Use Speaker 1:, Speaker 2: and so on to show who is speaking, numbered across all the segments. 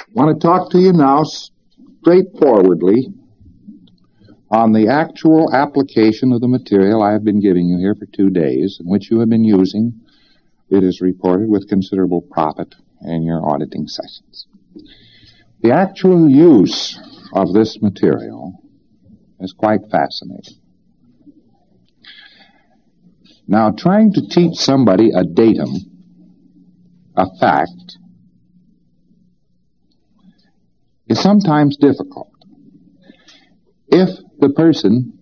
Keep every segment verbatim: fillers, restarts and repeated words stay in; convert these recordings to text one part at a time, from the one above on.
Speaker 1: I want to talk to you now straightforwardly on the actual application of the material I have been giving you here for two days, in which you have been using, it is reported, with considerable profit in your auditing sessions. The actual use of this material is quite fascinating. Now, trying to teach somebody a datum, a fact, is sometimes difficult. If the person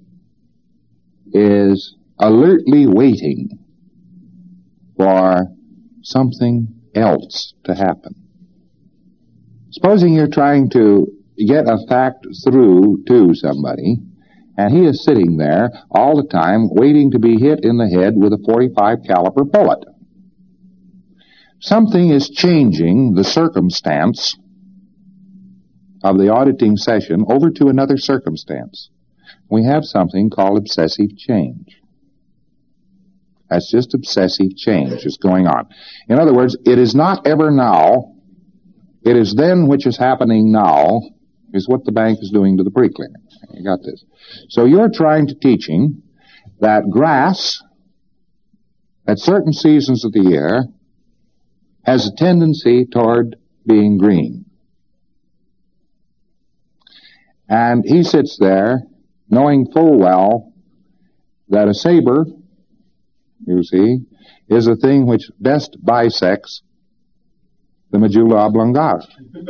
Speaker 1: is alertly waiting for something else to happen. Supposing you're trying to get a fact through to somebody, and he is sitting there all the time waiting to be hit in the head with a forty-five caliber bullet. Something is changing the circumstance of the auditing session over to another circumstance. We have something called obsessive change. That's just obsessive change is going on. In other words, it is not ever now, it is then which is happening now, is what the bank is doing to the pre-cleaner. You got this. So you're trying to teach him that grass, at certain seasons of the year, has a tendency toward being green. And he sits there knowing full well that a saber, you see, is a thing which best bisects the medulla oblongata.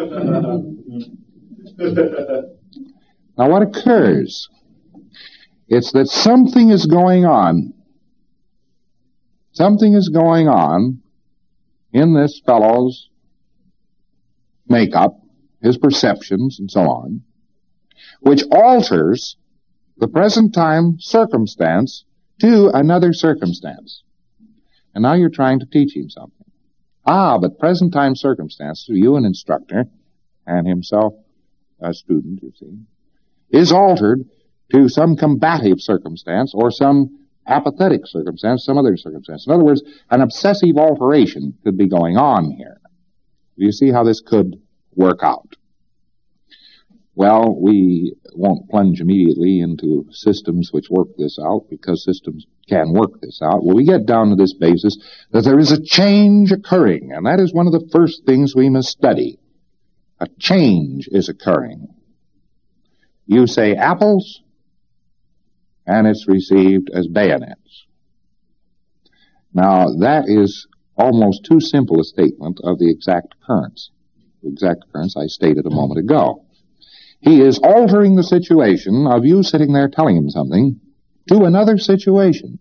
Speaker 1: Now what occurs? It's that something is going on. Something is going on in this fellow's makeup, his perceptions, and so on, which alters the present time circumstance to another circumstance. And now you're trying to teach him something. Ah, but present time circumstance, you an instructor, and himself a student, you see, is altered to some combative circumstance or some apathetic circumstance, some other circumstance. In other words, an obsessive alteration could be going on here. Do you see how this could work out? Well, we won't plunge immediately into systems which work this out, because systems can work this out. Well, we get down to this basis that there is a change occurring, and that is one of the first things we must study. A change is occurring. You say apples, and it's received as bayonets. Now, that is almost too simple a statement of the exact occurrence. The exact occurrence I stated a moment ago. He is altering the situation of you sitting there telling him something to another situation.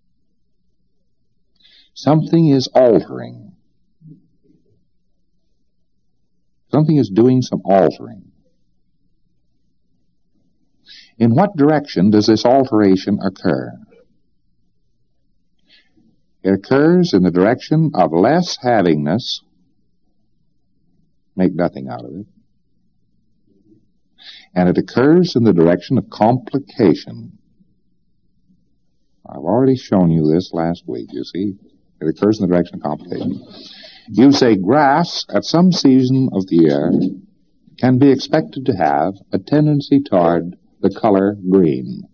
Speaker 1: Something is altering. Something is doing some altering. In what direction does this alteration occur? It occurs in the direction of less havingness, make nothing out of it, and it occurs in the direction of complication. I've already shown you this last week, you see. It occurs in the direction of complication. You say grass at some season of the year can be expected to have a tendency toward the color green.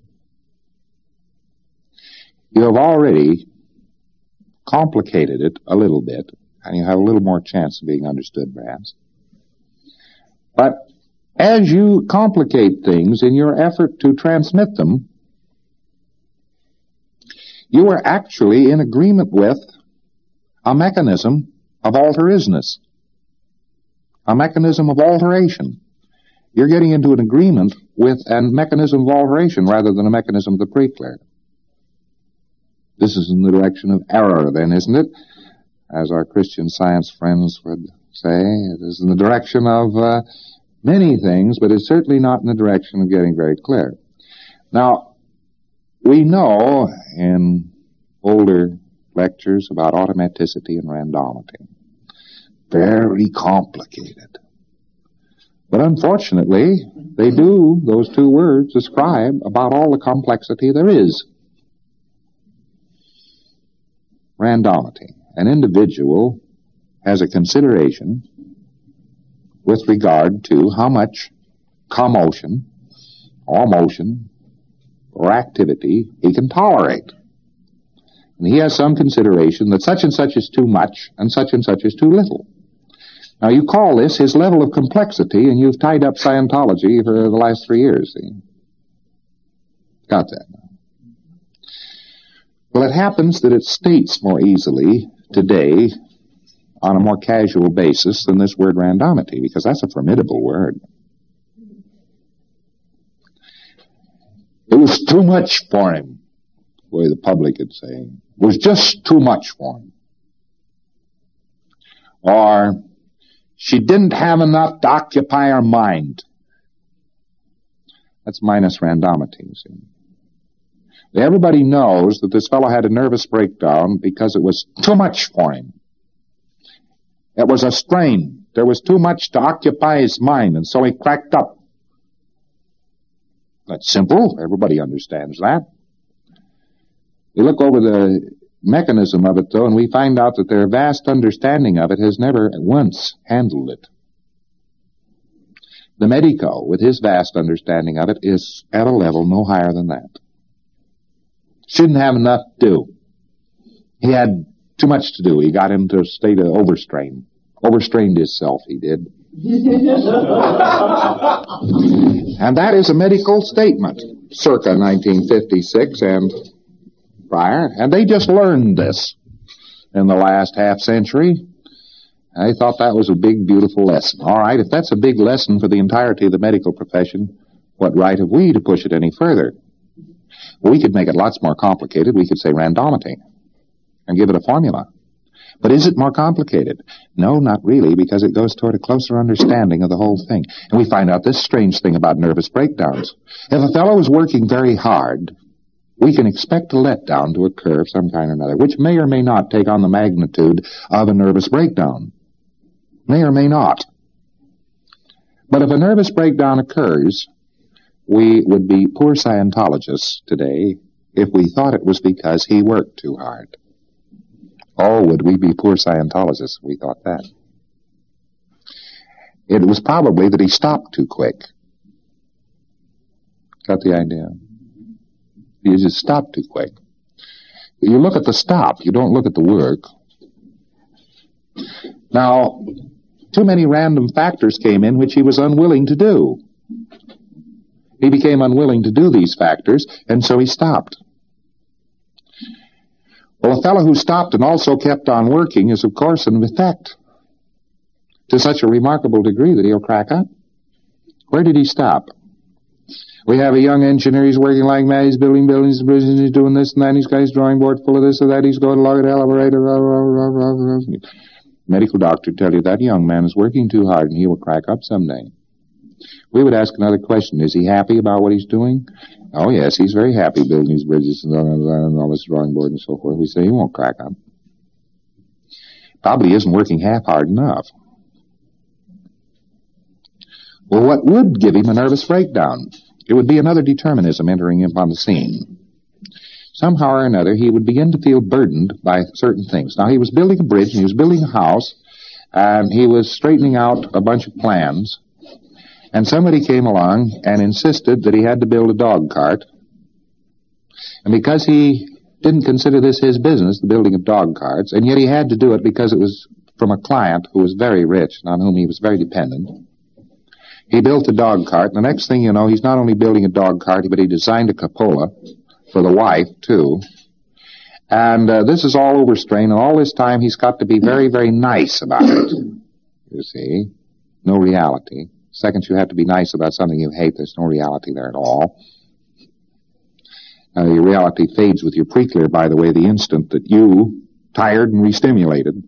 Speaker 1: You have already complicated it a little bit, and you have a little more chance of being understood, perhaps. But as you complicate things in your effort to transmit them, you are actually in agreement with a mechanism of alterismus, a mechanism of alteration. You're getting into an agreement with a mechanism of alteration rather than a mechanism of the pre-clear. This is in the direction of error, then, isn't it? As our Christian Science friends would say, it is in the direction of uh, many things, but it's certainly not in the direction of getting very clear. Now, we know in older lectures about automaticity and randomity. Very complicated. But unfortunately, they do, those two words, describe about all the complexity there is. Randomity. An individual has a consideration with regard to how much commotion or motion or activity he can tolerate. And he has some consideration that such and such is too much and such and such is too little. Now you call this his level of complexity, and you've tied up Scientology for the last three years, see? Got that now. Well, it happens that it states more easily today on a more casual basis than this word randomity, because that's a formidable word. It was too much for him, the way the public would say. It was just too much for him. Or, she didn't have enough to occupy her mind. That's minus randomity, you see. Everybody knows that this fellow had a nervous breakdown because it was too much for him. It was a strain. There was too much to occupy his mind, and so he cracked up. That's simple. Everybody understands that. We look over the mechanism of it, though, and we find out that their vast understanding of it has never once handled it. The medico, with his vast understanding of it, is at a level no higher than that. Shouldn't have enough to do. He had too much to do. He got into a state of overstrain. Overstrained himself, he did. And that is a medical statement, circa nineteen fifty-six and prior. And they just learned this in the last half century. I thought that was a big, beautiful lesson. All right, if that's a big lesson for the entirety of the medical profession, what right have we to push it any further? We could make it lots more complicated. We could say randomity and give it a formula. But is it more complicated? No, not really, because it goes toward a closer understanding of the whole thing. And we find out this strange thing about nervous breakdowns. If a fellow is working very hard, we can expect a letdown to occur of some kind or another, which may or may not take on the magnitude of a nervous breakdown. May or may not. But if a nervous breakdown occurs, we would be poor Scientologists today if we thought it was because he worked too hard. Oh, would we be poor Scientologists if we thought that? It was probably that he stopped too quick. Got the idea? He just stopped too quick. You look at the stop, you don't look at the work. Now, too many random factors came in which he was unwilling to do. He became unwilling to do these factors, and so he stopped. Well, a fellow who stopped and also kept on working is, of course, an effect to such a remarkable degree that he'll crack up. Where did he stop? We have a young engineer, he's working like mad, he's building buildings, he's doing this and that, he's got his drawing board full of this or that, he's going to log it, elevator, rah, rah, rah, rah, rah. Medical doctor tell you that young man is working too hard and he will crack up someday. We would ask another question. Is he happy about what he's doing? Oh, yes, he's very happy building these bridges and all this drawing board and so forth. We say he won't crack up. Probably isn't working half hard enough. Well, what would give him a nervous breakdown? It would be another determinism entering upon the scene. Somehow or another, he would begin to feel burdened by certain things. Now, he was building a bridge, and he was building a house, and he was straightening out a bunch of plans, and somebody came along and insisted that he had to build a dog cart. And because he didn't consider this his business, the building of dog carts, and yet he had to do it because it was from a client who was very rich and on whom he was very dependent, he built a dog cart. And the next thing you know, he's not only building a dog cart, but he designed a cupola for the wife, too. And uh, this is all overstrained, and all this time he's got to be very, very nice about it. You see? No reality. Second, you have to be nice about something you hate. There's no reality there at all. Uh, your reality fades with your preclear, by the way, the instant that you, tired and restimulated,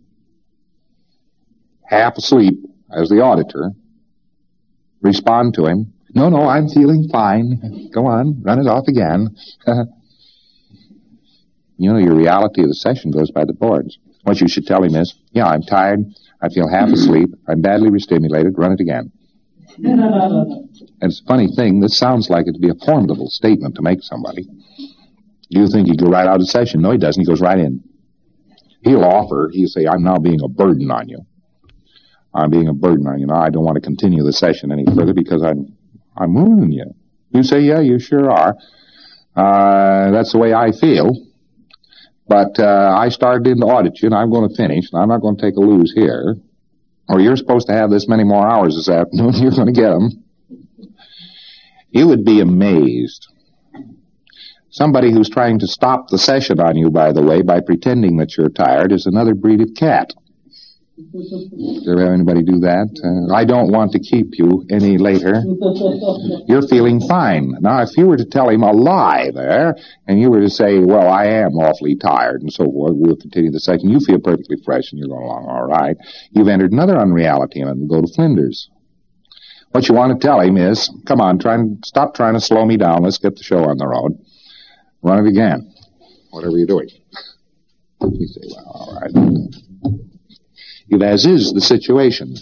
Speaker 1: half asleep as the auditor, respond to him. No, no, I'm feeling fine. Go on, run it off again. You know, your reality of the session goes by the boards. What you should tell him is, yeah, I'm tired, I feel half asleep, I'm badly restimulated, run it again. And it's a funny thing, this sounds like it to be a formidable statement to make somebody. You think he'd go right out of session? No, he doesn't. He goes right in. He'll offer, he'll say, I'm now being a burden on you. I'm being a burden on you. Now, I don't want to continue the session any further because I'm, I'm ruining you. You say, yeah, you sure are. Uh, that's the way I feel. But, uh, I started in to audit you and I'm going to finish and I'm not going to take a lose here. Or you're supposed to have this many more hours this afternoon. You're going to get them. You would be amazed. Somebody who's trying to stop the session on you, by the way, by pretending that you're tired is another breed of cat. Did you ever have anybody do that? Uh, I don't want to keep you any later. You're feeling fine. Now, if you were to tell him a lie there, and you were to say, well, I am awfully tired, and so forth, we'll continue the session, you feel perfectly fresh, and you're going along all right. You've entered another unreality, and go to Flinders. What you want to tell him is, come on, try and stop trying to slow me down. Let's get the show on the road. Run it again. Whatever you're doing. You say, well, all right. If as is the situation,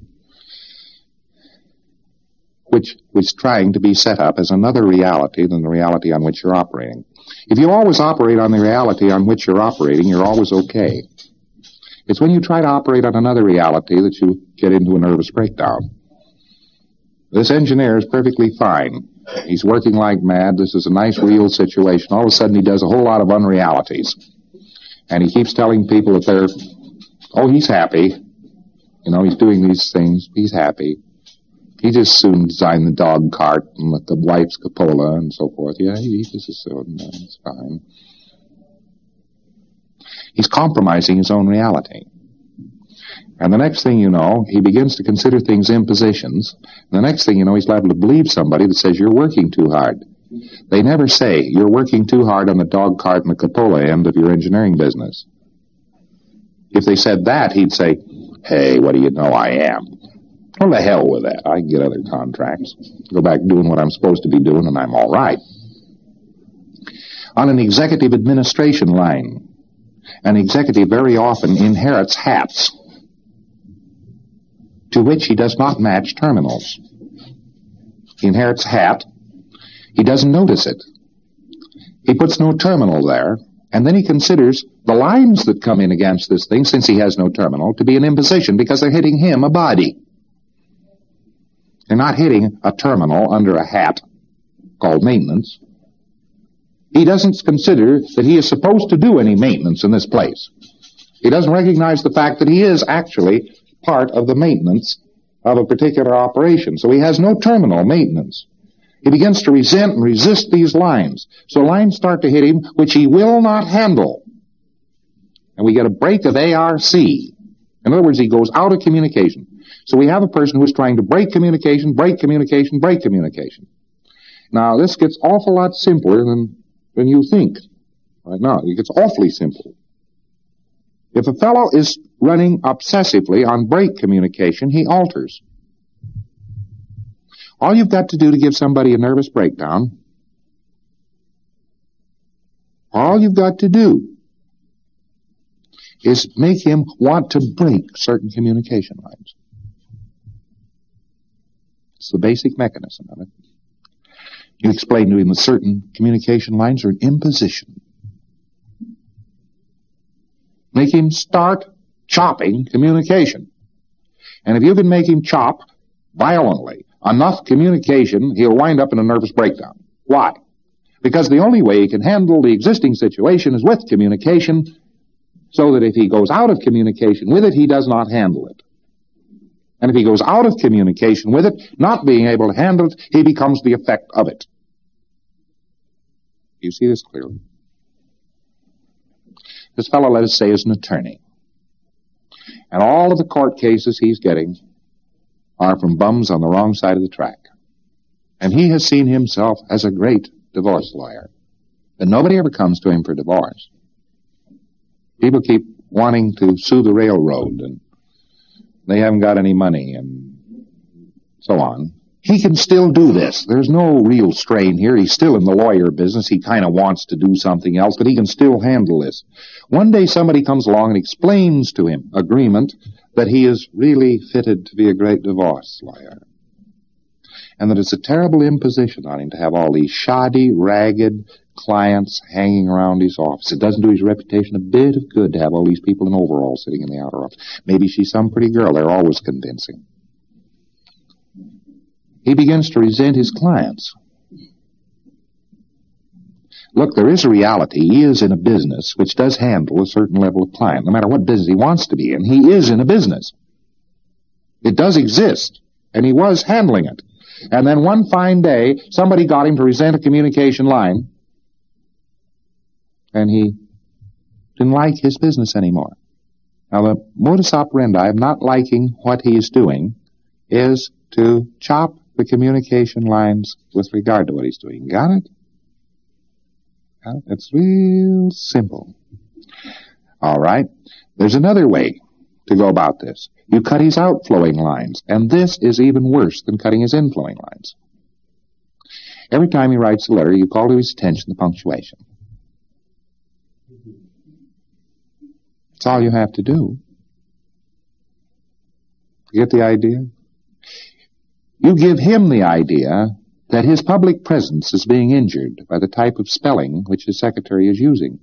Speaker 1: which was trying to be set up as another reality than the reality on which you're operating. If you always operate on the reality on which you're operating, you're always okay. It's when you try to operate on another reality that you get into a nervous breakdown. This engineer is perfectly fine. He's working like mad. This is a nice, real situation. All of a sudden, he does a whole lot of unrealities. And he keeps telling people that they're, oh, he's happy. You know, he's doing these things. He's happy. He just soon designed the dog cart and the wife's cupola and so forth. Yeah, he just as soon. Uh, it's fine. He's compromising his own reality. And the next thing you know, he begins to consider things impositions. And the next thing you know, he's liable to believe somebody that says you're working too hard. They never say you're working too hard on the dog cart and the cupola end of your engineering business. If they said that, he'd say, hey, what do you know I am? Well, the hell with that. I can get other contracts. Go back doing what I'm supposed to be doing, and I'm all right. On an executive administration line, an executive very often inherits hats to which he does not match terminals. He inherits a hat. He doesn't notice it. He puts no terminal there, and then he considers the lines that come in against this thing, since he has no terminal, to be an imposition because they're hitting him, a body. They're not hitting a terminal under a hat called maintenance. He doesn't consider that he is supposed to do any maintenance in this place. He doesn't recognize the fact that he is actually part of the maintenance of a particular operation. So he has no terminal maintenance. He begins to resent and resist these lines. So lines start to hit him which he will not handle. And we get a break of A R C. In other words, he goes out of communication. So we have a person who is trying to break communication, break communication, break communication. Now, this gets awful lot simpler than, than you think. Right now, it gets awfully simple. If a fellow is running obsessively on break communication, he alters. All you've got to do to give somebody a nervous breakdown, all you've got to do is make him want to break certain communication lines. It's the basic mechanism of it. You explain to him that certain communication lines are an imposition. Make him start chopping communication. And if you can make him chop violently enough communication, he'll wind up in a nervous breakdown. Why? Because the only way he can handle the existing situation is with communication, so that if he goes out of communication with it, he does not handle it. And if he goes out of communication with it, not being able to handle it, he becomes the effect of it. You see this clearly? This fellow, let us say, is an attorney. And all of the court cases he's getting are from bums on the wrong side of the track. And he has seen himself as a great divorce lawyer. But nobody ever comes to him for divorce. People keep wanting to sue the railroad, and they haven't got any money, and so on. He can still do this. There's no real strain here. He's still in the lawyer business. He kind of wants to do something else, but he can still handle this. One day somebody comes along and explains to him, agreement, that he is really fitted to be a great divorce lawyer. And that it's a terrible imposition on him to have all these shoddy, ragged, clients hanging around his office. It doesn't do his reputation a bit of good to have all these people in overalls sitting in the outer office. Maybe she's some pretty girl. They're always convincing. He begins to resent his clients. Look, there is a reality. He is in a business which does handle a certain level of client. No matter what business he wants to be in, he is in a business. It does exist, and he was handling it. And then one fine day, somebody got him to resent a communication line, and he didn't like his business anymore. Now, the modus operandi of not liking what he is doing is to chop the communication lines with regard to what he's doing. Got it? It's real simple. All right. There's another way to go about this. You cut his outflowing lines, and this is even worse than cutting his inflowing lines. Every time he writes a letter, you call to his attention the punctuation. That's all you have to do. You get the idea? You give him the idea that his public presence is being injured by the type of spelling which his secretary is using.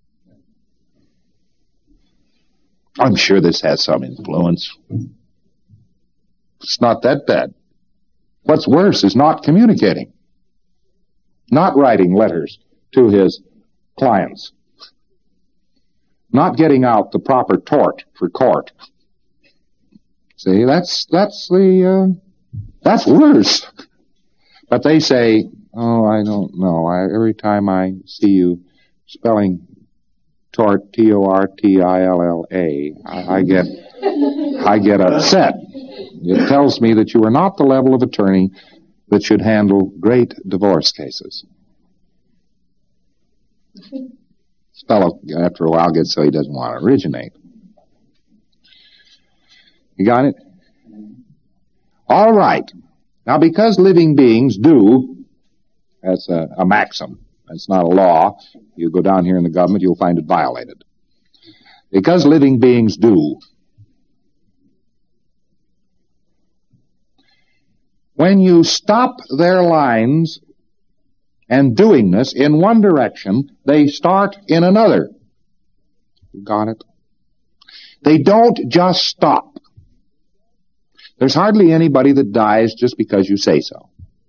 Speaker 1: I'm sure this has some influence. It's not that bad. What's worse is not communicating, not writing letters to his clients, not getting out the proper tort for court. See, that's that's the uh, that's worse. But they say, oh, I don't know. I, every time I see you spelling tort, T O R T I L L A, I, I get, I get upset. It tells me that you are not the level of attorney that should handle great divorce cases. This fellow, after a while, gets so he doesn't want to originate. You got it? All right. Now, because living beings do, that's a, a maxim, it's not a law. You go down here in the government, you'll find it violated. Because living beings do, when you stop their lines and doingness in one direction, they start in another. Got it? They don't just stop. There's hardly anybody that dies just because you say so.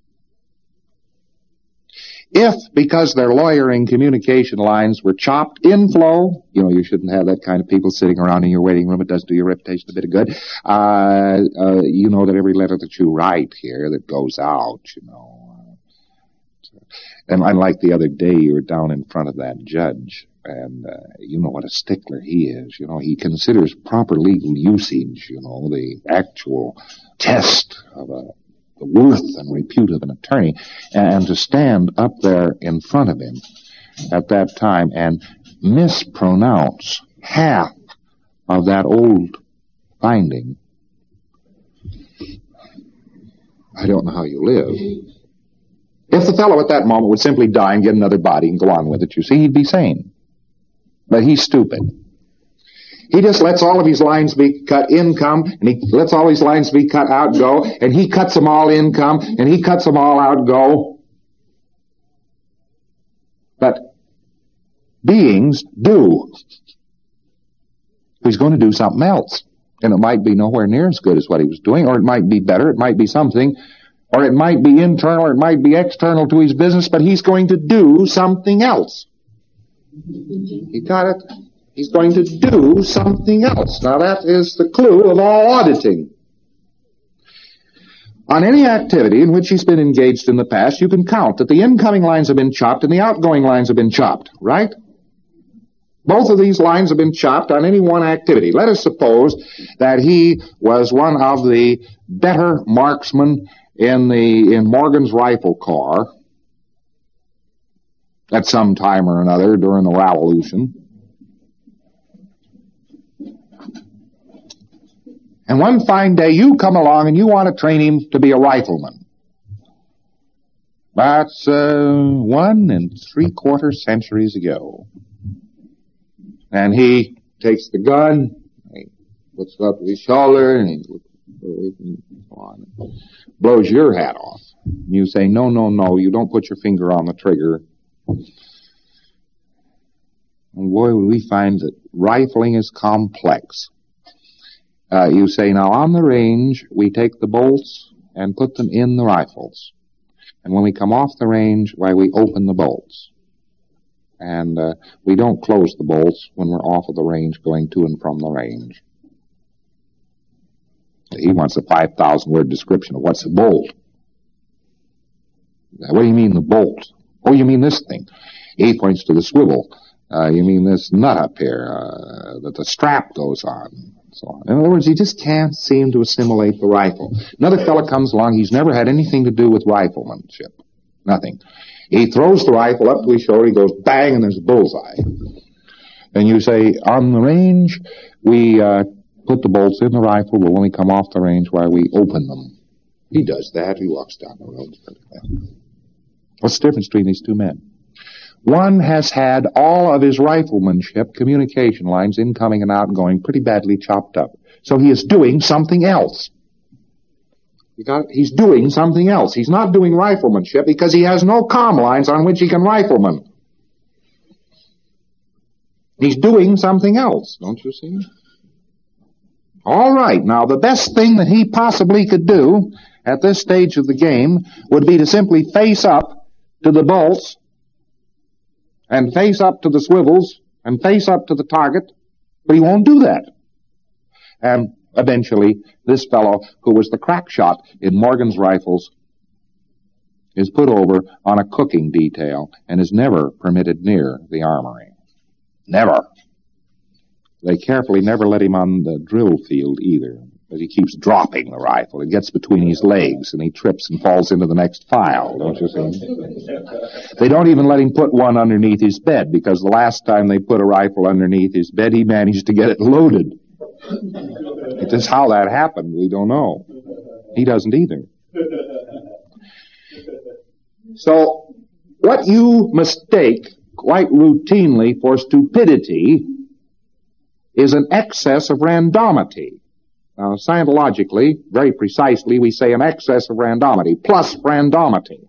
Speaker 1: If, because their lawyering communication lines were chopped in flow, you know, you shouldn't have that kind of people sitting around in your waiting room. It doesn't do your reputation a bit of good. Uh, uh, you know that every letter that you write here that goes out, you know. Uh, and unlike the other day, you were down in front of that judge. And uh, you know what a stickler he is. You know, he considers proper legal usage, you know, the actual test of a, the worth and repute of an attorney. And to stand up there in front of him at that time and mispronounce half of that old finding, I don't know how you live. If the fellow at that moment would simply die and get another body and go on with it, you see, he'd be sane. But he's stupid. He just lets all of his lines be cut income, and he lets all his lines be cut out go, and he cuts them all income, and he cuts them all out go. But beings do. He's going to do something else. And it might be nowhere near as good as what he was doing, or it might be better, it might be something, or it might be internal, or it might be external to his business, but he's going to do something else. You got it? He's going to do something else. Now that is the clue of all auditing. On any activity in which he's been engaged in the past, you can count that the incoming lines have been chopped and the outgoing lines have been chopped, right? Both of these lines have been chopped on any one activity. Let us suppose that he was one of the better marksmen in the in Morgan's Rifle Corps at some time or another during the Revolution. And one fine day you come along and you want to train him to be a rifleman. That's uh, one and three quarter centuries ago. And he takes the gun, he puts it up to his shoulder, and he and so on, and blows your hat off. And you say, no, no, no, you don't put your finger on the trigger. And boy, would we find that rifling is complex. Uh, you say, now on the range, we take the bolts and put them in the rifles. And when we come off the range, why, we open the bolts. And uh, we don't close the bolts when we're off of the range going to and from the range. He wants a five thousand word description of what's a bolt. What do you mean the bolt? Oh, you mean this thing. He points to the swivel. Uh, you mean this nut up here uh, that the strap goes on. So on. In other words, he just can't seem to assimilate the rifle. Another fellow comes along, he's never had anything to do with riflemanship. Nothing. He throws the rifle up to his shoulder, he goes bang, and there's a bullseye. And you say, on the range, we uh, put the bolts in the rifle, but when we come off the range, why, we open them. He does that, he walks down the road. What's the difference between these two men? One has had all of his riflemanship communication lines incoming and outgoing pretty badly chopped up. So he is doing something else. You got it? He's doing something else. He's not doing riflemanship because he has no comm lines on which he can rifleman. He's doing something else, don't you see? All right, now the best thing that he possibly could do at this stage of the game would be to simply face up to the bolts and face up to the swivels, and face up to the target, but he won't do that. And eventually, this fellow, who was the crack shot in Morgan's rifles, is put over on a cooking detail and is never permitted near the armory. Never. They carefully never let him on the drill field either, but he keeps dropping the rifle. It gets between his legs, and he trips and falls into the next file, don't you see? They don't even let him put one underneath his bed, because the last time they put a rifle underneath his bed, he managed to get it loaded. Just how that happened, we don't know. He doesn't either. So, what you mistake quite routinely for stupidity is an excess of randomity. Now, scientologically, very precisely, we say an excess of randomity, plus randomity.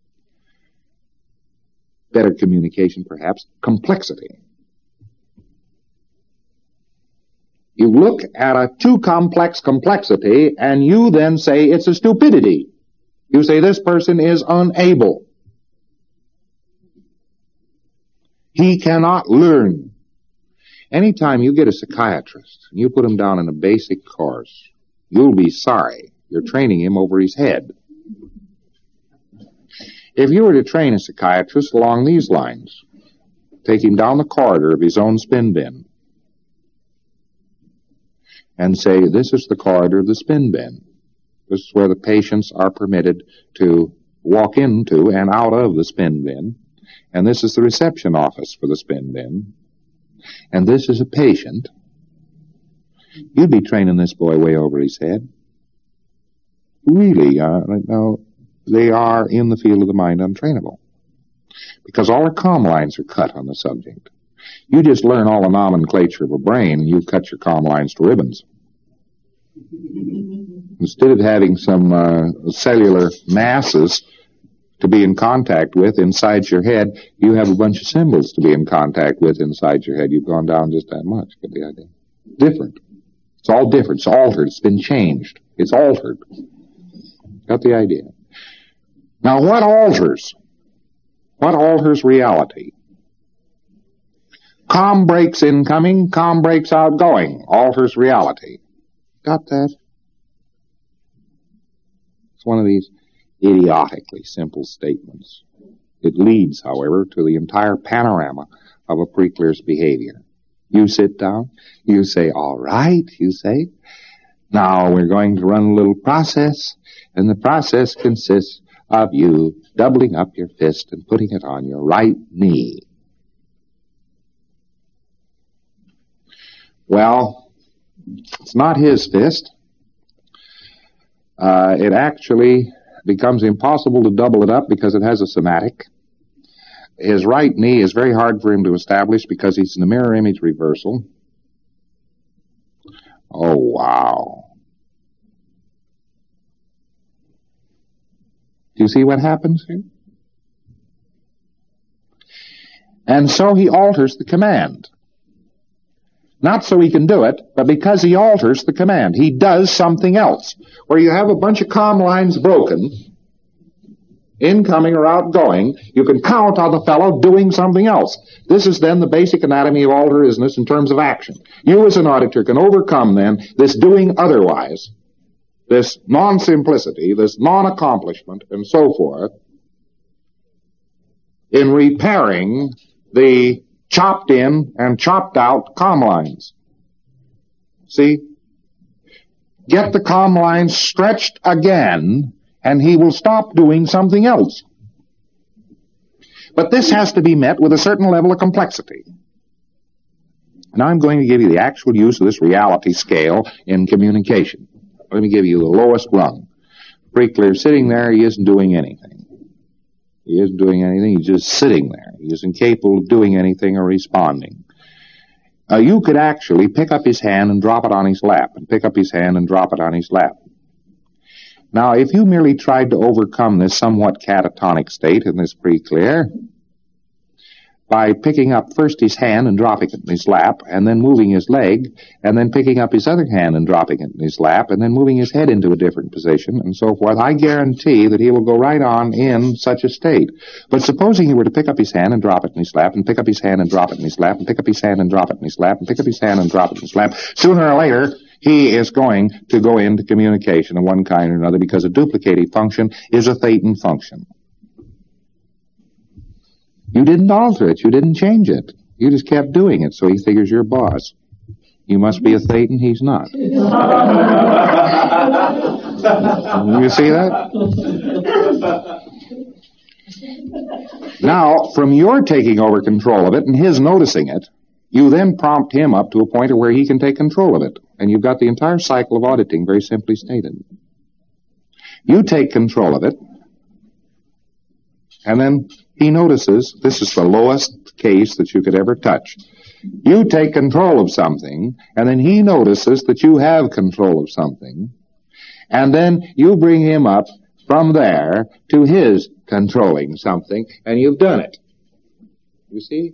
Speaker 1: Better communication, perhaps, complexity. You look at a too complex complexity, and you then say it's a stupidity. You say this person is unable. He cannot learn. Anytime you get a psychiatrist and you put him down in a basic course, you'll be sorry. You're training him over his head. If you were to train a psychiatrist along these lines, take him down the corridor of his own spin bin and say, this is the corridor of the spin bin. This is where the patients are permitted to walk into and out of the spin bin. And this is the reception office for the spin bin. And this is a patient. You'd be training this boy way over his head. Really, uh, now, they are in the field of the mind untrainable. Because all the comm lines are cut on the subject. You just learn all the nomenclature of a brain, and you've cut your comm lines to ribbons. Instead of having some uh, cellular masses to be in contact with inside your head, you have a bunch of symbols to be in contact with inside your head. You've gone down just that much. Get the idea? Different. It's all different. It's altered. It's been changed. It's altered. Got the idea? Now, what alters? What alters reality? Comm breaks incoming, comm breaks outgoing. Alters reality. Got that? It's one of these idiotically simple statements. It leads, however, to the entire panorama of a preclear's behavior. You sit down, you say, all right, you say, now we're going to run a little process, and the process consists of you doubling up your fist and putting it on your right knee. Well, it's not his fist. Uh, it actually becomes impossible to double it up because it has a somatic. His right knee is very hard for him to establish because he's in the mirror image reversal. Oh, wow. Do you see what happens here? And so he alters the command. Not so he can do it, but because he alters the command. He does something else. Where you have a bunch of comm lines broken, incoming or outgoing, you can count on the fellow doing something else. This is then the basic anatomy of altruismus in terms of action. You as an auditor can overcome then this doing otherwise, this non-simplicity, this non-accomplishment, and so forth, in repairing the chopped in and chopped out comm lines. See? Get the comm lines stretched again, and he will stop doing something else. But this has to be met with a certain level of complexity. And I'm going to give you the actual use of this reality scale in communication. Let me give you the lowest rung. Pretty clear, sitting there, he isn't doing anything. He isn't doing anything, he's just sitting there. He isn't capable of doing anything or responding. Uh, you could actually pick up his hand and drop it on his lap, and pick up his hand and drop it on his lap. Now, if you merely tried to overcome this somewhat catatonic state in this pre-clear by picking up first his hand and dropping it in his lap, and then moving his leg, and then picking up his other hand and dropping it in his lap, and then moving his head into a different position, and so forth, I guarantee that he will go right on in such a state. But supposing he were to pick up his hand and drop it in his lap, and pick up his hand and drop it in his lap, and pick up his hand and drop it in his lap, and pick up his hand and drop it in his lap, sooner or later, he is going to go into communication of one kind or another, because a duplicative function is a Thetan function. You didn't alter it. You didn't change it. You just kept doing it, so he figures you're boss. You must be a Thetan. He's not. You see that? Now, from your taking over control of it and his noticing it, you then prompt him up to a point where he can take control of it. And you've got the entire cycle of auditing very simply stated. You take control of it, and then he notices, this is the lowest case that you could ever touch. You take control of something, and then he notices that you have control of something, and then you bring him up from there to his controlling something, and you've done it. You see?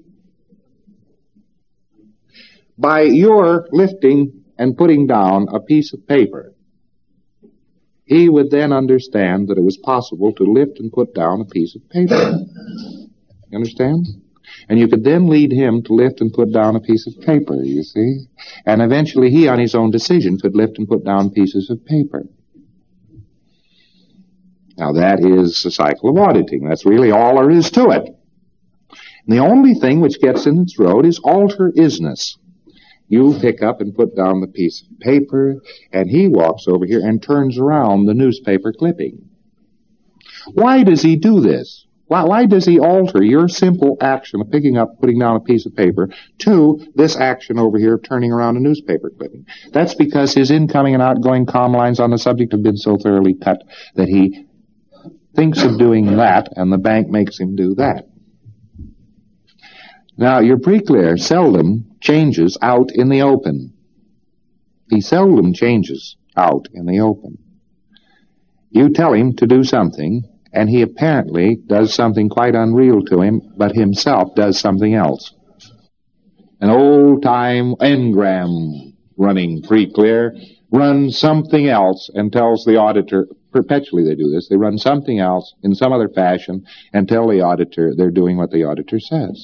Speaker 1: By your lifting and putting down a piece of paper, he would then understand that it was possible to lift and put down a piece of paper. You understand? And you could then lead him to lift and put down a piece of paper, you see? And eventually he, on his own decision, could lift and put down pieces of paper. Now that is the cycle of auditing. That's really all there is to it. And the only thing which gets in its road is alter-isness. You pick up and put down the piece of paper, and he walks over here and turns around the newspaper clipping. Why does he do this? Why, why does he alter your simple action of picking up, putting down a piece of paper, to this action over here of turning around a newspaper clipping? That's because his incoming and outgoing comm lines on the subject have been so thoroughly cut that he thinks of doing that, and the bank makes him do that. Now, your pre-clear seldom changes out in the open. He seldom changes out in the open. You tell him to do something, and he apparently does something quite unreal to him, but himself does something else. An old-time engram running pre-clear runs something else and tells the auditor, perpetually they do this, they run something else in some other fashion and tell the auditor they're doing what the auditor says.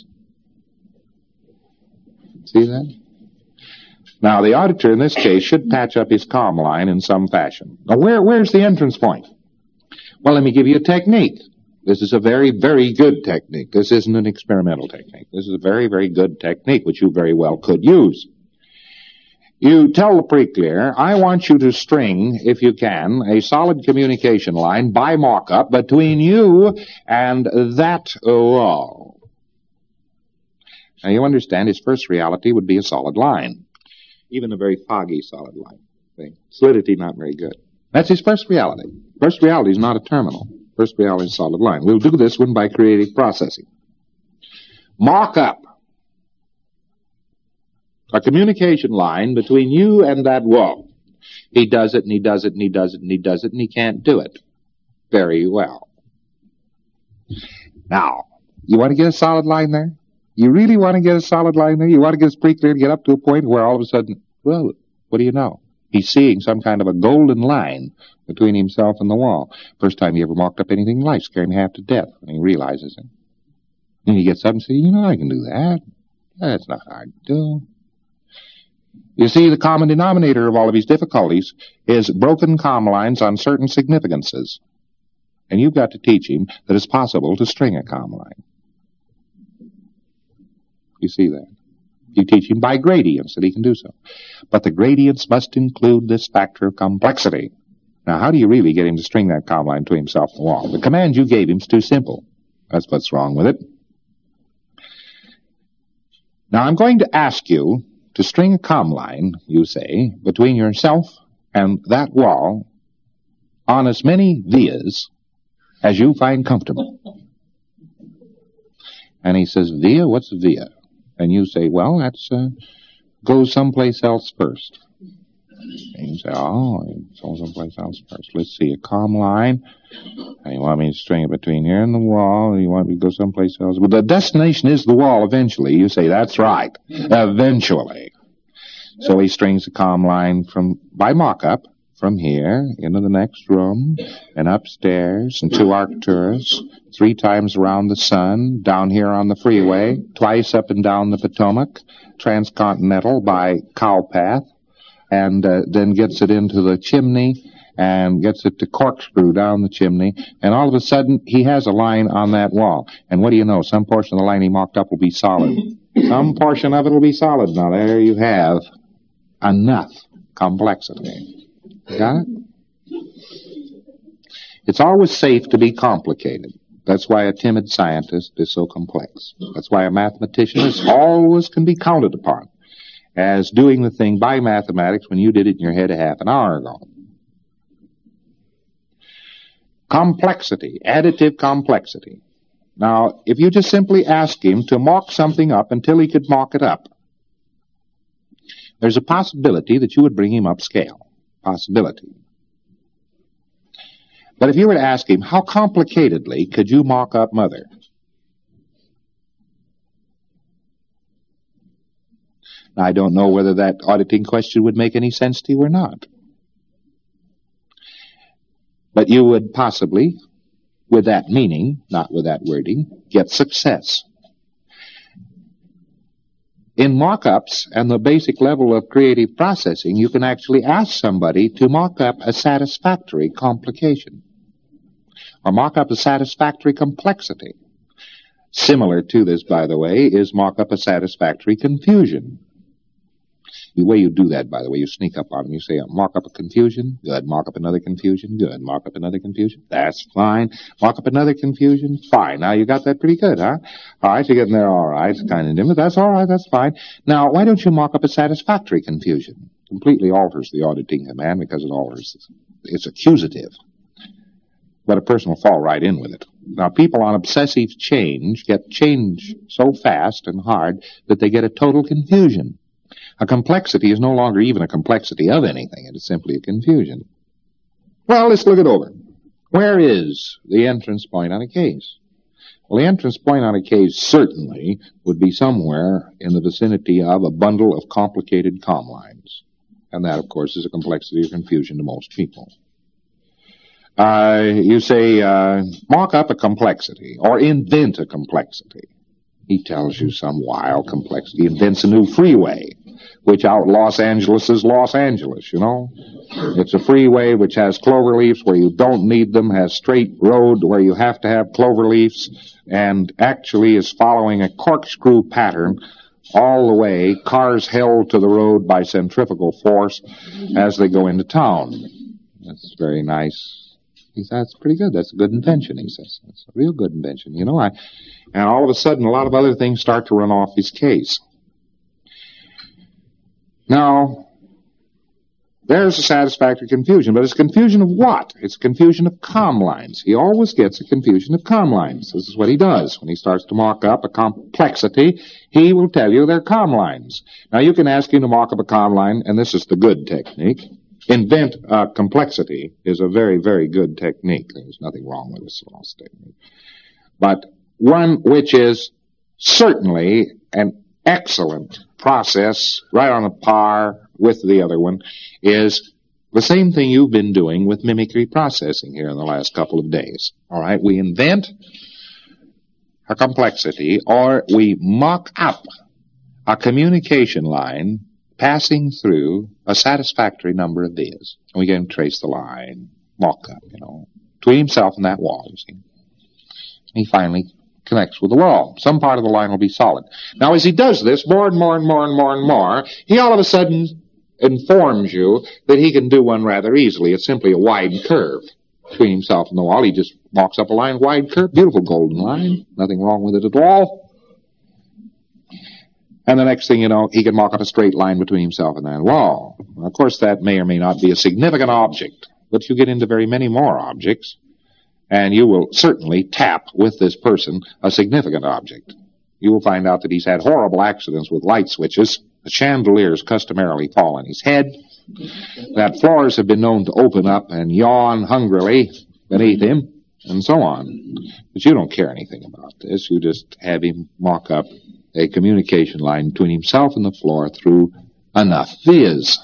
Speaker 1: See that? Now, the auditor in this case should patch up his comm line in some fashion. Now, where, where's the entrance point? Well, let me give you a technique. This is a very, very good technique. This isn't an experimental technique. This is a very, very good technique, which you very well could use. You tell the pre-clear, I want you to string, if you can, a solid communication line by mock-up between you and that wall. Now, you understand his first reality would be a solid line. Even a very foggy solid line. See? Solidity not very good. That's his first reality. First reality is not a terminal. First reality is a solid line. We'll do this one by creative processing. Mock up a communication line between you and that wall. He does it, and he does it, and he does it, and he does it, and he can't do it very well. Now, you want to get a solid line there? You really want to get a solid line there? You want to get it pretty clear to get up to a point where all of a sudden, well, what do you know? He's seeing some kind of a golden line between himself and the wall. First time he ever mocked up anything in life, scared him half to death when he realizes it. And he gets up and says, you know, I can do that. That's not hard to do. You see, the common denominator of all of these difficulties is broken calm lines on certain significances. And you've got to teach him that it's possible to string a calm line. You see that? You teach him by gradients that he can do so. But the gradients must include this factor of complexity. Now, how do you really get him to string that calm line to himself on the wall? The command you gave him is too simple. That's what's wrong with it. Now, I'm going to ask you to string a calm line, you say, between yourself and that wall on as many vias as you find comfortable. And he says, via? What's a via? And you say, well, that's, uh, go someplace else first. And you say, oh, go someplace else first. Let's see, a calm line. And you want me to string it between here and the wall, and you want me to go someplace else. But the destination is the wall eventually. You say, that's right. Eventually. So he strings a calm line from, by mock-up, from here into the next room, and upstairs, and to Arcturus, three times around the sun, down here on the freeway, twice up and down the Potomac, transcontinental by Cowpath, and uh, then gets it into the chimney, and gets it to corkscrew down the chimney, and all of a sudden, he has a line on that wall. And what do you know? Some portion of the line he mocked up will be solid. Some portion of it will be solid. Now, there you have enough complexity. Got it? It's always safe to be complicated. That's why a timid scientist is so complex. That's why a mathematician is always can be counted upon as doing the thing by mathematics when you did it in your head a half an hour ago. Complexity, additive complexity. Now, if you just simply ask him to mock something up until he could mock it up, there's a possibility that you would bring him upscale. Possibility. But if you were to ask him, how complicatedly could you mock up Mother? Now, I don't know whether that auditing question would make any sense to you or not. But you would possibly, with that meaning, not with that wording, get success. In mock-ups and the basic level of creative processing, you can actually ask somebody to mock up a satisfactory complication, or mock up a satisfactory complexity. Similar to this, by the way, is mock up a satisfactory confusion. The way you do that, by the way, you sneak up on them. You say, mock up a confusion. Good. Mock up another confusion. Good. Mock up another confusion. That's fine. Mock up another confusion. Fine. Now, you got that pretty good, huh? All right, you're getting there all right. It's kind of dim, but that's all right. That's fine. Now, why don't you mock up a satisfactory confusion? Completely alters the auditing command because it alters. It's accusative. But a person will fall right in with it. Now, people on obsessive change get change so fast and hard that they get a total confusion. A complexity is no longer even a complexity of anything. It is simply a confusion. Well, let's look it over. Where is the entrance point on a case? Well, the entrance point on a case certainly would be somewhere in the vicinity of a bundle of complicated calm lines. And that, of course, is a complexity or confusion to most people. Uh, you say, uh, mock up a complexity or invent a complexity. He tells you some wild complexity. He invents a new freeway, which out Los Angeles is Los Angeles, you know. It's a freeway which has clover leaves where you don't need them, has straight road where you have to have clover leaves, and actually is following a corkscrew pattern all the way, cars held to the road by centrifugal force as they go into town. That's very nice. He says, that's pretty good. That's a good invention, he says. That's a real good invention. You know, I, and all of a sudden, a lot of other things start to run off his case. Now, there's a satisfactory confusion, but it's confusion of what? It's confusion of calm lines. He always gets a confusion of calm lines. This is what he does. When he starts to mock up a complexity, he will tell you they're calm lines. Now, you can ask him to mock up a calm line, and this is the good technique. Invent a complexity is a very, very good technique. There's nothing wrong with this lost technique. But one which is certainly an excellent process, right on a par with the other one, is the same thing you've been doing with mimicry processing here in the last couple of days. All right, we invent a complexity, or we mock up a communication line passing through a satisfactory number of vias. And we can trace the line, mock up, you know, between himself and that wall, you see. And he finally connects with the wall. Some part of the line will be solid. Now, as he does this more and more and more and more and more, he all of a sudden informs you that he can do one rather easily. It's simply a wide curve between himself and the wall. He just walks up a line, wide curve, beautiful golden line, nothing wrong with it at all. And the next thing you know, he can mock up a straight line between himself and that wall. Of course, that may or may not be a significant object, but you get into very many more objects, and you will certainly tap with this person a significant object. You will find out that he's had horrible accidents with light switches. The chandeliers customarily fall on his head. That floors have been known to open up and yawn hungrily beneath him, and so on. But you don't care anything about this. You just have him mock up a communication line between himself and the floor through enough vias.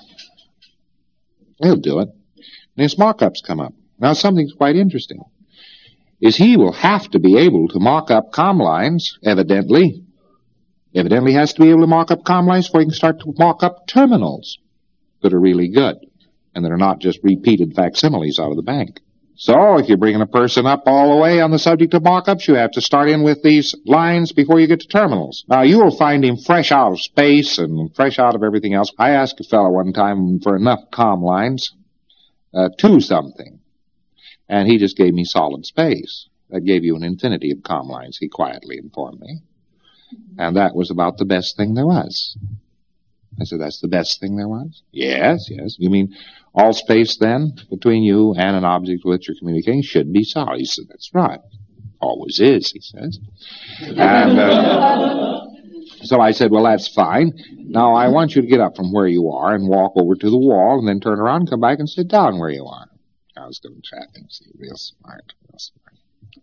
Speaker 1: He'll do it. And his mock-ups come up. Now, something's quite interesting is he will have to be able to mock up comm lines, evidently. Evidently has to be able to mock up comm lines before he can start to mock up terminals that are really good and that are not just repeated facsimiles out of the bank. So if you're bringing a person up all the way on the subject of mock-ups, you have to start in with these lines before you get to terminals. Now, you will find him fresh out of space and fresh out of everything else. I asked a fellow one time for enough comm lines uh, to something, and he just gave me solid space. That gave you an infinity of comm lines, he quietly informed me. And that was about the best thing there was. I said, that's the best thing there was? Yes, yes. You mean all space then between you and an object with which you're communicating should be solid? He said, that's right. Always is, he says. And uh, so I said, well, that's fine. Now I want you to get up from where you are and walk over to the wall and then turn around and come back and sit down where you are. I was going to chat him, see, real smart, real smart.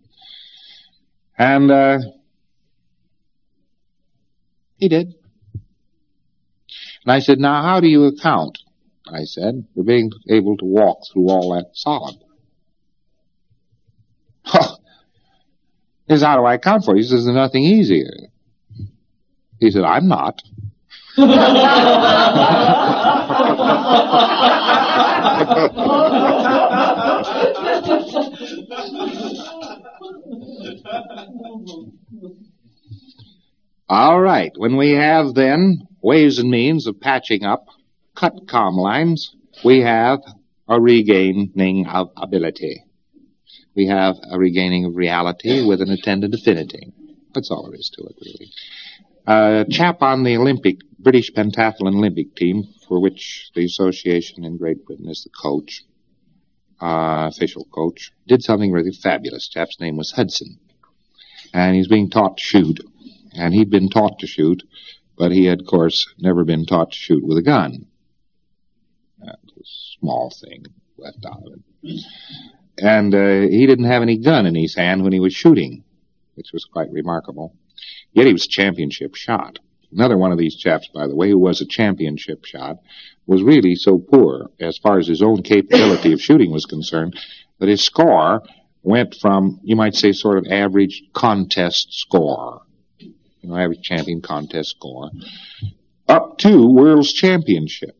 Speaker 1: And uh, he did. And I said, now how do you account, I said, for being able to walk through all that solid? He says, how do I account for it? He says, there's nothing easier. He said, I'm not. All right, when we have then ways and means of patching up cut comm lines, we have a regaining of ability. We have a regaining of reality with an attendant affinity. That's all there is to it, really. A chap on the Olympic, British pentathlon Olympic team, for which the association in Great Britain is the coach, uh, official coach, did something really fabulous. The chap's name was Hudson. And he's being taught to shoot. And he'd been taught to shoot, but he had, of course, never been taught to shoot with a gun. That was a small thing left out of it. And uh, he didn't have any gun in his hand when he was shooting, which was quite remarkable. Yet he was a championship shot. Another one of these chaps, by the way, who was a championship shot, was really so poor as far as his own capability of shooting was concerned that his score went from, you might say, sort of average contest score, you know, average champion contest score, up to world's championship.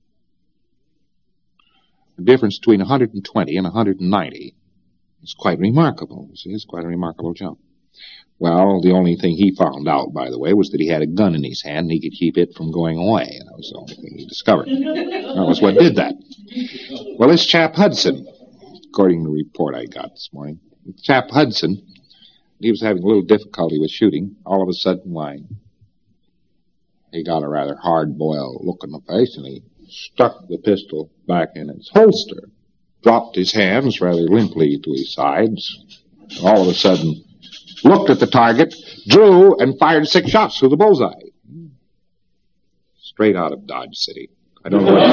Speaker 1: The difference between one hundred twenty and one hundred ninety is quite remarkable. You see, it's quite a remarkable jump. Well, the only thing he found out, by the way, was that he had a gun in his hand and he could keep it from going away. That was the only thing he discovered. That was what did that. Well, this chap Hudson, according to the report I got this morning, chap Hudson, he was having a little difficulty with shooting. All of a sudden, why, he got a rather hard-boiled look in the face, and he stuck the pistol back in its holster, dropped his hands rather limply to his sides, and all of a sudden looked at the target, drew, and fired six shots through the bullseye. Straight out of Dodge City. I don't know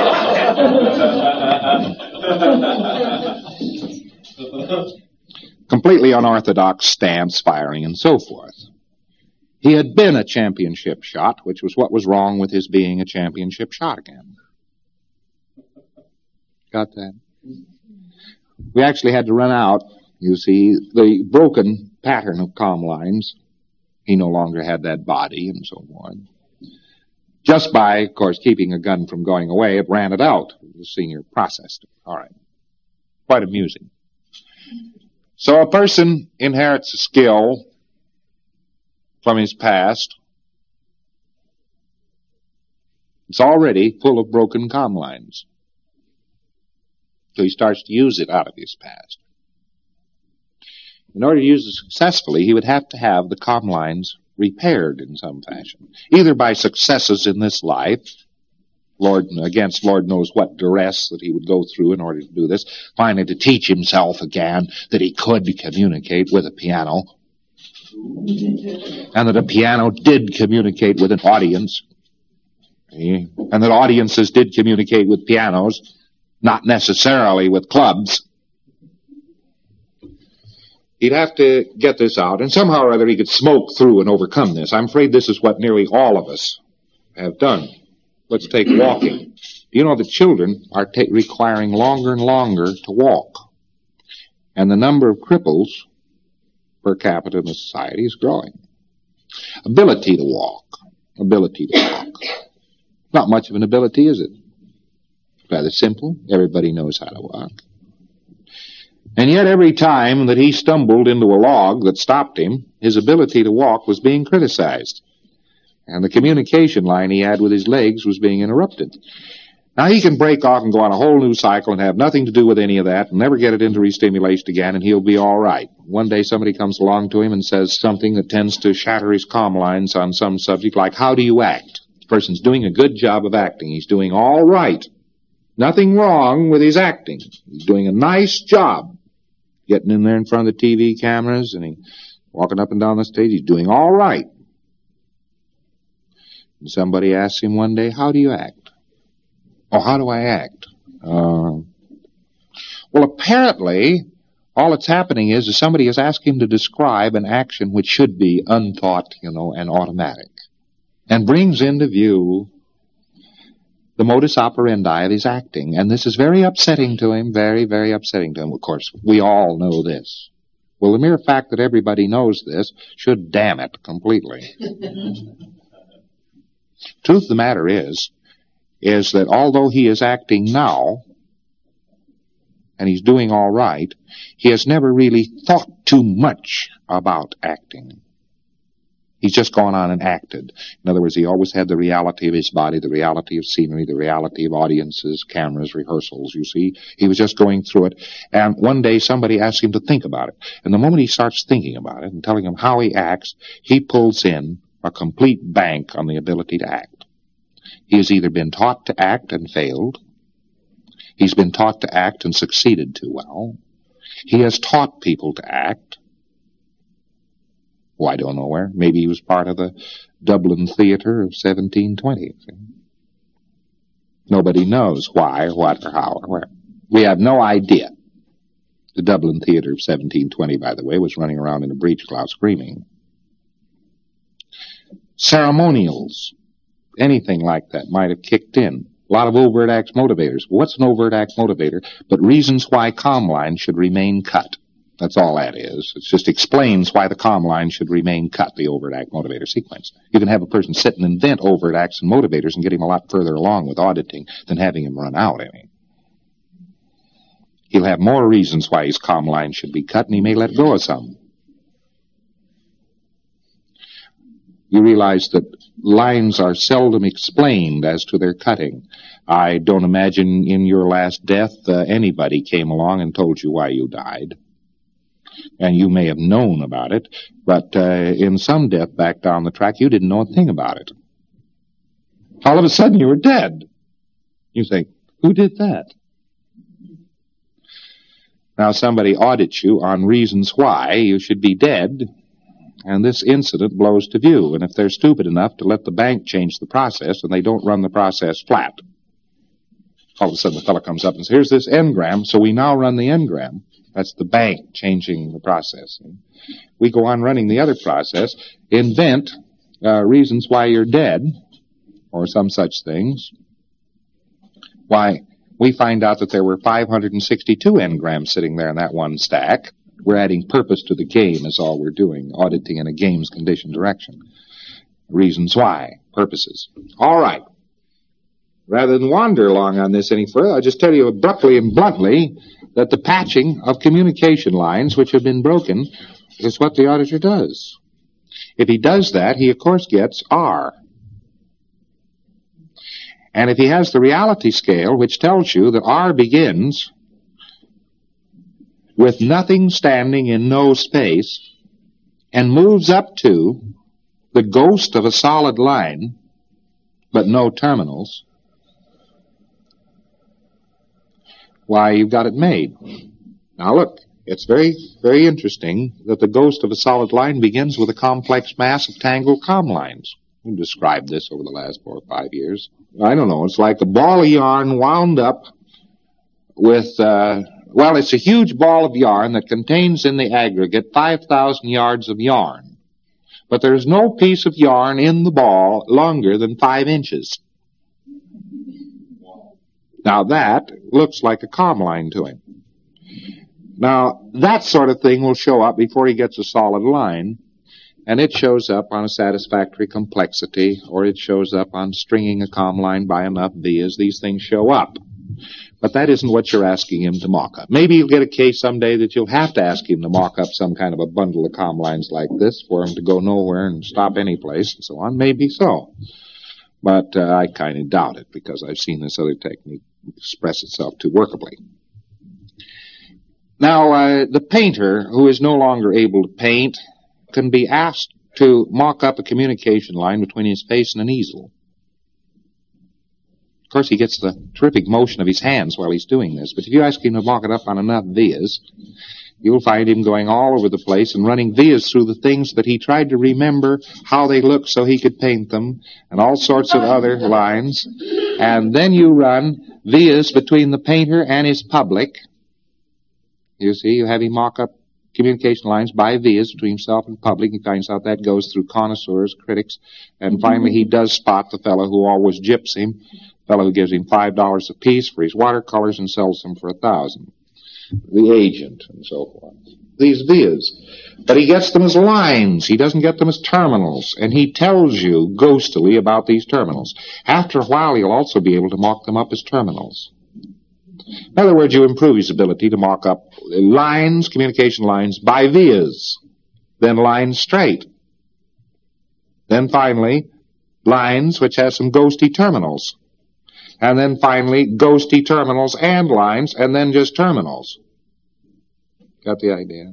Speaker 1: what... completely unorthodox stance, firing, and so forth. He had been a championship shot, which was what was wrong with his being a championship shot again. Got that? We actually had to run out, you see, the broken pattern of comm lines. He no longer had that body and so forth. Just by, of course, keeping a gun from going away, it ran it out. The senior processed it. All right. Quite amusing. So a person inherits a skill from his past. It's already full of broken comm lines. So he starts to use it out of his past. In order to use it successfully, he would have to have the comm lines repaired in some fashion, either by successes in this life, Lord, against Lord knows what duress that he would go through in order to do this, finally to teach himself again that he could communicate with a piano, and that a piano did communicate with an audience, and that audiences did communicate with pianos, not necessarily with clubs. He'd have to get this out, and somehow or other he could smoke through and overcome this. I'm afraid this is what nearly all of us have done. Let's take walking. You know that children are ta- requiring longer and longer to walk, and the number of cripples per capita in the society is growing. Ability to walk. Ability to walk. Not much of an ability, is it? Rather simple. Everybody knows how to walk. And yet every time that he stumbled into a log that stopped him, his ability to walk was being criticized. And the communication line he had with his legs was being interrupted. Now he can break off and go on a whole new cycle and have nothing to do with any of that and never get it into restimulation again, and he'll be all right. One day somebody comes along to him and says something that tends to shatter his comm lines on some subject, like, how do you act? The person's doing a good job of acting. He's doing all right. Nothing wrong with his acting. He's doing a nice job. Getting in there in front of the T V cameras and he walking up and down the stage. He's doing all right. And somebody asks him one day, how do you act? Oh, how do I act? Uh, well, apparently, all that's happening is, is somebody is asking him to describe an action which should be untaught, you know, and automatic, and brings into view the modus operandi of his acting. And this is very upsetting to him, very, very upsetting to him. Of course, we all know this. Well, the mere fact that everybody knows this should damn it completely. Truth of the matter is, is that although he is acting now, and he's doing all right, he has never really thought too much about acting. He's just gone on and acted. In other words, he always had the reality of his body, the reality of scenery, the reality of audiences, cameras, rehearsals, you see. He was just going through it. And one day somebody asked him to think about it. And the moment he starts thinking about it and telling him how he acts, he pulls in a complete bank on the ability to act. He has either been taught to act and failed. He's been taught to act and succeeded too well. He has taught people to act. Oh, I don't know where. Maybe he was part of the Dublin Theatre of seventeen twenty. Nobody knows why or what or how or where. We have no idea. The Dublin Theatre of seventeen twenty, by the way, was running around in a breechclout screaming. Ceremonials, anything like that might have kicked in. A lot of overt acts motivators. What's an overt act motivator? But reasons why comm lines should remain cut. That's all that is. It just explains why the comm line should remain cut, the overt act motivator sequence. You can have a person sit and invent overt acts and motivators and get him a lot further along with auditing than having him run out any. He'll have more reasons why his comm line should be cut, and he may let go of some. You realize that lines are seldom explained as to their cutting. I don't imagine in your last death uh, anybody came along and told you why you died. And you may have known about it, but uh, in some death back down the track, you didn't know a thing about it. All of a sudden, you were dead. You think, who did that? Now, somebody audits you on reasons why you should be dead, and this incident blows to view. And if they're stupid enough to let the bank change the process, and they don't run the process flat, all of a sudden the fellow comes up and says, here's this engram, so we now run the engram. That's the bank changing the process. We go on running the other process, invent uh, reasons why you're dead, or some such things. Why, we find out that there were five hundred sixty-two engrams sitting there in that one stack. We're adding purpose to the game is all we're doing, auditing in a game's condition direction. Reasons why, purposes. All right. Rather than wander along on this any further, I'll just tell you abruptly and bluntly that the patching of communication lines which have been broken is what the auditor does. If he does that, he of course gets R. And if he has the reality scale, which tells you that R begins with nothing standing in no space and moves up to the ghost of a solid line, but no terminals, why, you've got it made. Now look, it's very, very interesting that the ghost of a solid line begins with a complex mass of tangled comm lines. We've described this over the last four or five years. I don't know, it's like a ball of yarn wound up with, uh, well, it's a huge ball of yarn that contains in the aggregate five thousand yards of yarn. But there's no piece of yarn in the ball longer than five inches. Now that looks like a comm line to him. Now, that sort of thing will show up before he gets a solid line, and it shows up on a satisfactory complexity, or it shows up on stringing a comm line by enough vias. These things show up. But that isn't what you're asking him to mock up. Maybe you'll get a case someday that you'll have to ask him to mock up some kind of a bundle of comm lines like this for him to go nowhere and stop any place and so on. Maybe so. But uh, I kind of doubt it, because I've seen this other technique express itself too workably. Now, uh, the painter who is no longer able to paint can be asked to mock up a communication line between his face and an easel. Of course, he gets the terrific motion of his hands while he's doing this, but if you ask him to mock it up on enough vias, you'll find him going all over the place and running vias through the things that he tried to remember how they looked so he could paint them, and all sorts of other lines. And then you run vias between the painter and his public. You see, you have him mock up communication lines by vias between himself and public. He finds out that goes through connoisseurs, critics, and finally he does spot the fellow who always gyps him, the fellow who gives him five dollars apiece for his watercolors and sells them for a thousand. The agent, and so forth. These vias. But he gets them as lines. He doesn't get them as terminals. And he tells you ghostily about these terminals. After a while, he'll also be able to mock them up as terminals. In other words, you improve his ability to mock up lines, communication lines, by vias. Then lines straight. Then finally, lines which have some ghosty terminals. And then finally, ghosty terminals and lines, and then just terminals. Got the idea?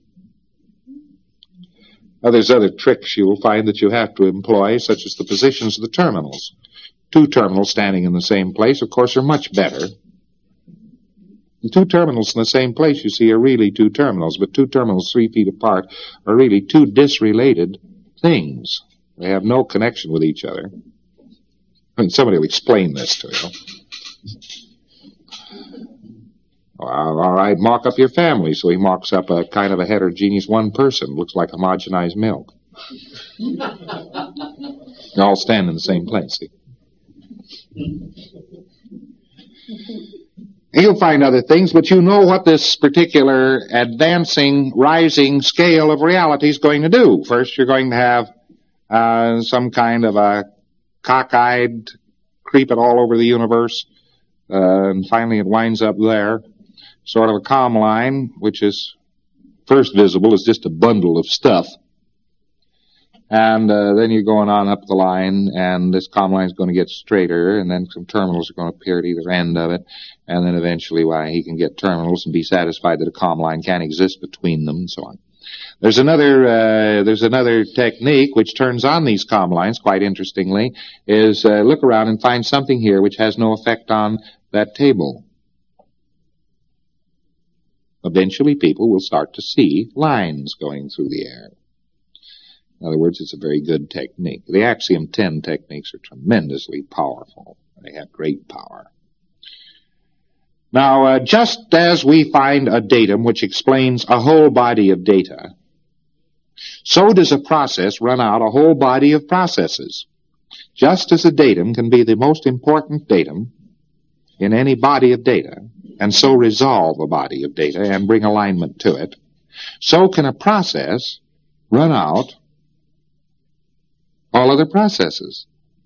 Speaker 1: Now, there's other tricks you will find that you have to employ, such as the positions of the terminals. Two terminals standing in the same place, of course, are much better. And two terminals in the same place, you see, are really two terminals, but two terminals three feet apart are really two disrelated things. They have no connection with each other. I mean, somebody will explain this to you. Well, all right, mock up your family. So he mocks up a kind of a heterogeneous one person. Looks like homogenized milk. They all stand in the same place, see? You'll find other things, but you know what this particular advancing, rising scale of reality is going to do. First, you're going to have uh, some kind of a cockeyed creeping all over the universe, uh, and finally it winds up there. Sort of a comm line, which is first visible as just a bundle of stuff. And uh, then you're going on up the line, and this comm line is going to get straighter, and then some terminals are going to appear at either end of it, and then eventually, why, he can get terminals and be satisfied that a comm line can't exist between them, and so on. There's another uh, there's another technique which turns on these comm lines, quite interestingly, is uh, look around and find something here which has no effect on that table. Eventually, people will start to see lines going through the air. In other words, it's a very good technique. The Axiom ten techniques are tremendously powerful. They have great power. Now, uh, just as we find a datum which explains a whole body of data, so does a process run out a whole body of processes. Just as a datum can be the most important datum in any body of data, and so resolve a body of data and bring alignment to it, so can a process run out all other processes.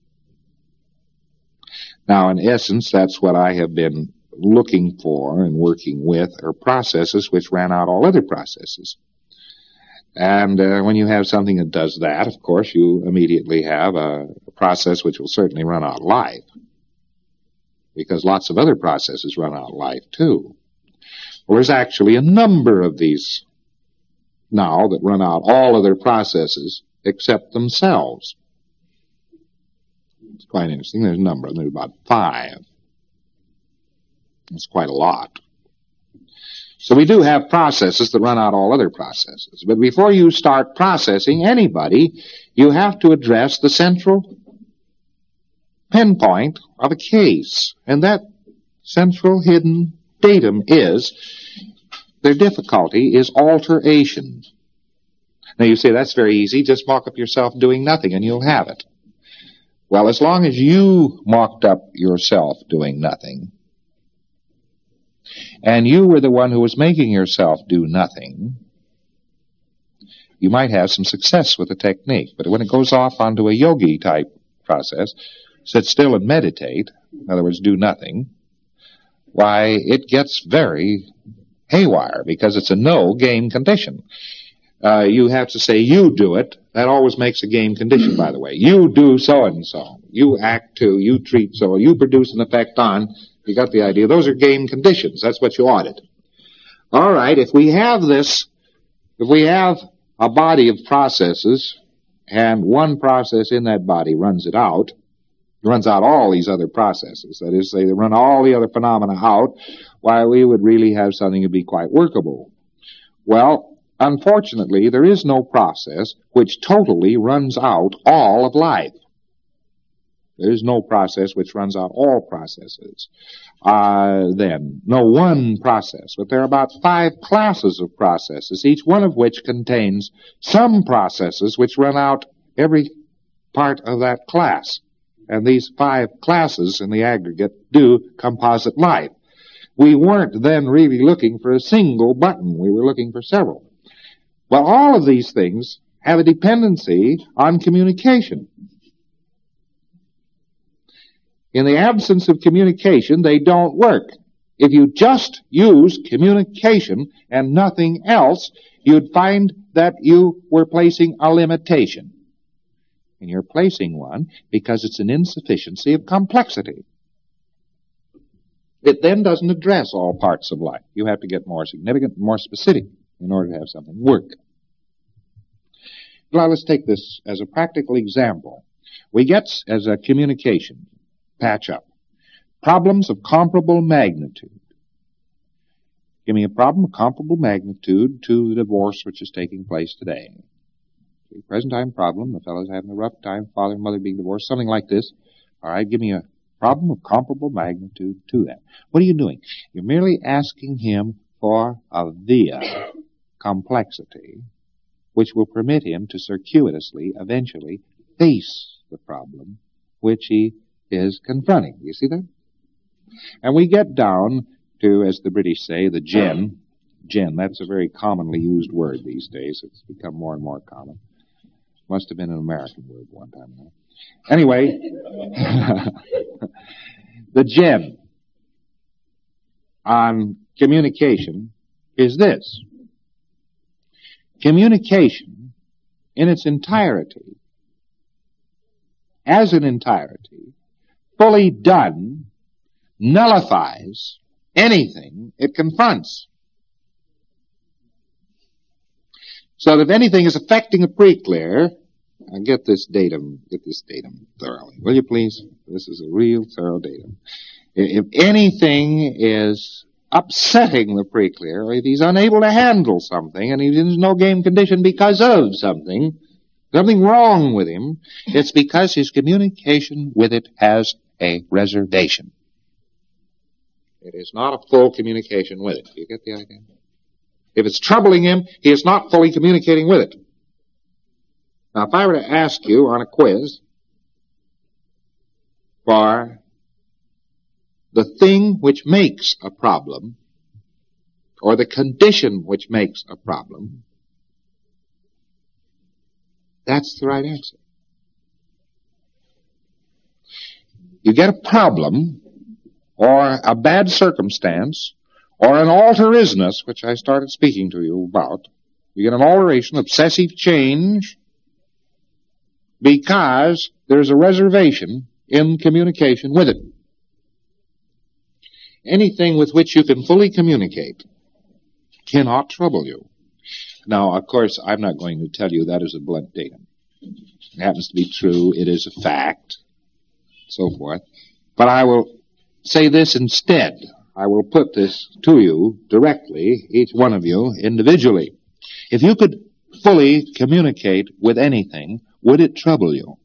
Speaker 1: Now, in essence, that's what I have been looking for and working with, are processes which ran out all other processes. And uh, when you have something that does that, of course, you immediately have a, a process which will certainly run out life, because lots of other processes run out life too. Well, there's actually a number of these now that run out all other processes except themselves. It's quite interesting. There's a number of them. There's about five. It's quite a lot. So we do have processes that run out all other processes. But before you start processing anybody, you have to address the central pinpoint of a case. And that central hidden datum is, their difficulty is alteration. Now you say, that's very easy. Just mock up yourself doing nothing and you'll have it. Well, as long as you mocked up yourself doing nothing, and you were the one who was making yourself do nothing, you might have some success with the technique. But when it goes off onto a yogi-type process, sit still and meditate, in other words, do nothing, why, it gets very haywire, because it's a no-game condition. Uh, you have to say, you do it. That always makes a game condition, by the way. You do so-and-so. You act to, you treat so, you produce an effect on. You got the idea. Those are game conditions. That's what you audit. All right, if we have this, if we have a body of processes, and one process in that body runs it out, runs out all these other processes, that is, they run all the other phenomena out, why, we would really have something to be quite workable. Well, unfortunately, there is no process which totally runs out all of life. There is no process which runs out all processes. Uh, then, no one process, but there are about five classes of processes, each one of which contains some processes which run out every part of that class. And these five classes in the aggregate do composite life. We weren't then really looking for a single button. We were looking for several. Well, all of these things have a dependency on communication. In the absence of communication, they don't work. If you just use communication and nothing else, you'd find that you were placing a limitation. And you're placing one because it's an insufficiency of complexity. It then doesn't address all parts of life. You have to get more significant, more specific in order to have something work. Now let's take this as a practical example. We get as a communication patch up problems of comparable magnitude. Give me a problem of comparable magnitude to the divorce which is taking place today. The present time problem, the fellow's having a rough time, father and mother being divorced, something like this. All right, give me a problem of comparable magnitude to that. What are you doing? You're merely asking him for a via complexity which will permit him to circuitously, eventually, face the problem which he is confronting. You see that? And we get down to, as the British say, the gen. Gen, that's a very commonly used word these days. It's become more and more common. Must have been an American word one time. Now. Anyway, the gen on communication is this. Communication in its entirety, as an entirety, fully done, nullifies anything it confronts. So that if anything is affecting a preclear, I'll get this datum, get this datum thoroughly, will you please? This is a real thorough datum. If anything is upsetting the preclear, or if he's unable to handle something, and he's in no game condition because of something, something wrong with him, it's because his communication with it has a reservation. It is not a full communication with it. Do you get the idea? If it's troubling him, he is not fully communicating with it. Now, if I were to ask you on a quiz for the thing which makes a problem, or the condition which makes a problem, that's the right answer. You get a problem, or a bad circumstance, or an alterismus, which I started speaking to you about. You get an alteration, obsessive change, because there's a reservation in communication with it. Anything with which you can fully communicate cannot trouble you. Now, of course, I'm not going to tell you that is a blunt datum. It happens to be true. It is a fact. So forth. But I will say this instead. I will put this to you directly, each one of you individually. If you could fully communicate with anything, would it trouble you?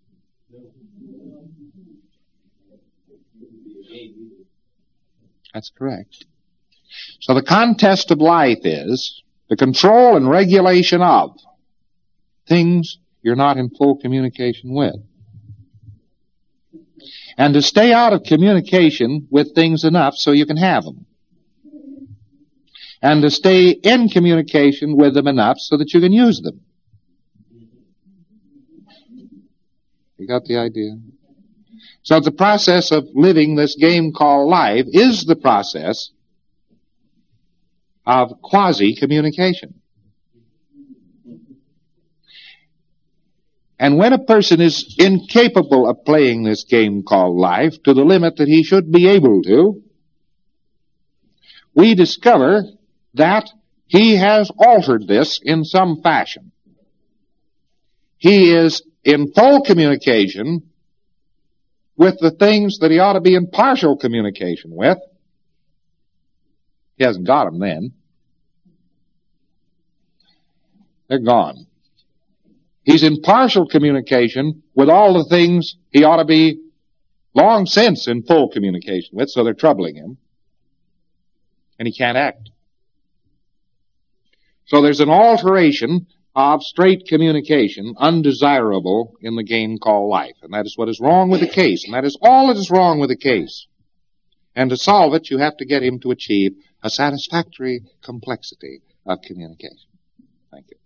Speaker 1: That's correct. So the contest of life is the control and regulation of things you're not in full communication with. And to stay out of communication with things enough so you can have them. And to stay in communication with them enough so that you can use them. You got the idea? So the process of living this game called life is the process of quasi-communication. And when a person is incapable of playing this game called life to the limit that he should be able to, we discover that he has altered this in some fashion. He is in full communication with the things that he ought to be in partial communication with. He hasn't got them then. They're gone. He's in partial communication with all the things he ought to be long since in full communication with, so they're troubling him. And he can't act. So there's an alteration of straight communication, undesirable in the game called life. And that is what is wrong with the case. And that is all that is wrong with the case. And to solve it, you have to get him to achieve a satisfactory complexity of communication. Thank you.